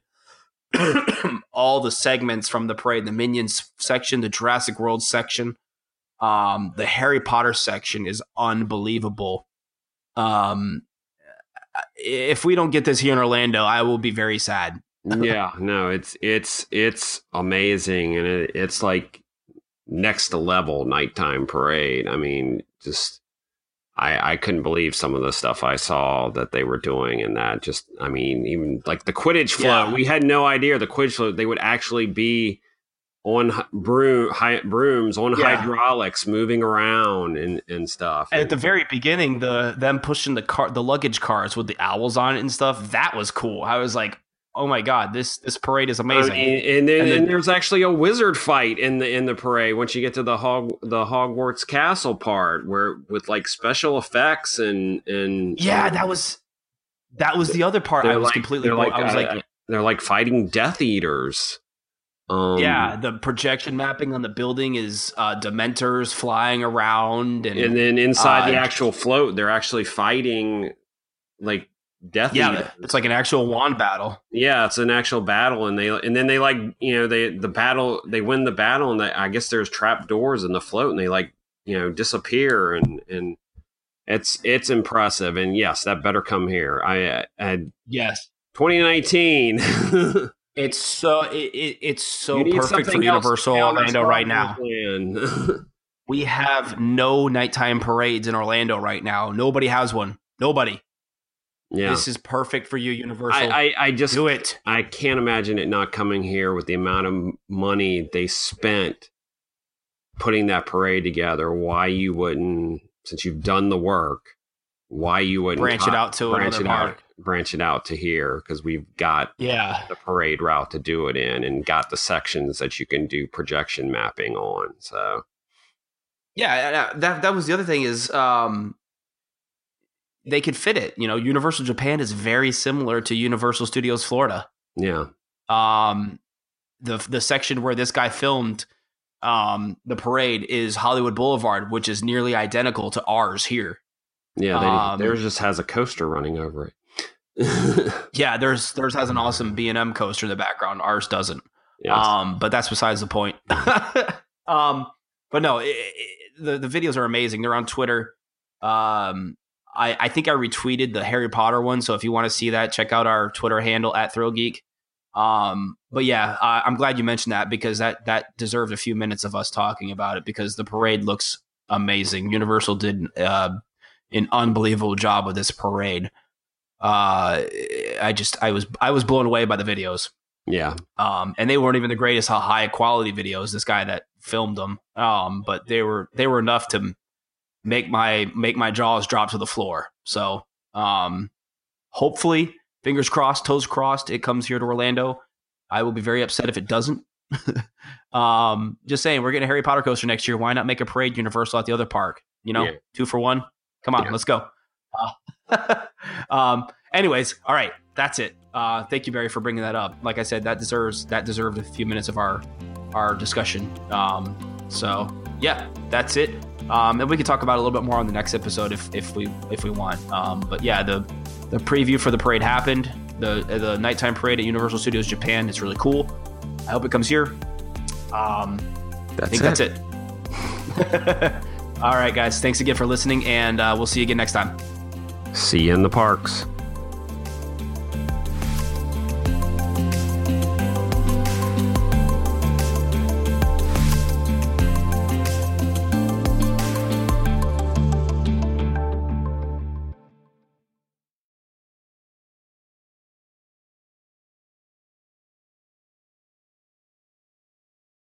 all the segments from the parade: the Minions section, the Jurassic World section, um, the Harry Potter section is unbelievable. Um. If we don't get this here in Orlando, I will be very sad. Yeah, no, it's it's it's amazing, and it, it's like next level nighttime parade. I mean, just I I couldn't believe some of the stuff I saw that they were doing, and that just I mean, even like the Quidditch float, yeah. We had no idea the Quidditch float they would actually be on broom, hi, brooms on yeah. hydraulics moving around and, and stuff. And at the very beginning, the them pushing the car, the luggage cars with the owls on it and stuff, that was cool. I was like, oh my god, this this parade is amazing. Uh, and, and, then, and then and there's actually a wizard fight in the in the parade once you get to the Hog the Hogwarts Castle part, where with like special effects and and yeah, that was that was the other part. I was like, completely. Like, I was uh, like, they're like fighting Death Eaters. Um, yeah, the projection mapping on the building is uh, Dementors flying around, and and then inside uh, the actual float, they're actually fighting like Death Yeah, Eaters. it's like an actual wand battle. Yeah, it's an actual battle, and they and then they like you know they the battle they win the battle, and they, I guess there's trap doors in the float, and they like you know disappear, and and it's it's impressive, and yes, that better come here. I, I Yes, twenty nineteen. it's so it, it, it's so You need perfect for something else Universal down Orlando this right now. plan. We have no nighttime parades in Orlando right now. Nobody has one. Nobody. Yeah, This is perfect for you, Universal. I, I I just Do it. I can't imagine it not coming here with the amount of money they spent putting that parade together. Why you wouldn't, since you've done the work, why you wouldn't Branch it out to branch another it out, park. branch it out to here, because we've got Yeah. the parade route to do it in, and got the sections that you can do projection mapping on. So Yeah, that that was the other thing is um, they could fit it. You know, Universal Japan is very similar to Universal Studios Florida. yeah, Um, the the section where this guy filmed um, the parade is Hollywood Boulevard, which is nearly identical to ours here. yeah, they, Um, theirs just has a coaster running over it. Yeah, there's theirs has an awesome B and M coaster in the background. Ours doesn't. Yes. Um, but that's besides the point. um, but no, it, it, the the videos are amazing. They're on Twitter. Um, I I think I retweeted the Harry Potter one, so if you want to see that, check out our Twitter handle at ThrillGeek. Um, but yeah, I, I'm glad you mentioned that because that that deserved a few minutes of us talking about it because the parade looks amazing. Universal did uh, an unbelievable job with this parade. Uh, I just I was I was blown away by the videos. Yeah. Um, and they weren't even the greatest high quality videos. This guy that filmed them, um, but they were they were enough to make my make my jaws drop to the floor. So, um, hopefully, fingers crossed, toes crossed, it comes here to Orlando. I will be very upset if it doesn't. um, just saying, we're getting a Harry Potter coaster next year. Why not make a parade Universal at the other park? You know, Yeah. two for one. Come on, Yeah. let's go. Uh, um, anyways, all right, that's it. Uh, thank you, Barry, for bringing that up. Like I said, that deserves that deserved a few minutes of our our discussion. Um, so yeah, that's it. Um, and we can talk about it a little bit more on the next episode if if we if we want. Um, but yeah, the the preview for the parade happened. The the nighttime parade at Universal Studios Japan. It's really cool. I hope it comes here. Um, That's I think it. that's it. All right, guys. Thanks again for listening, and uh, we'll see you again next time. See you in the parks.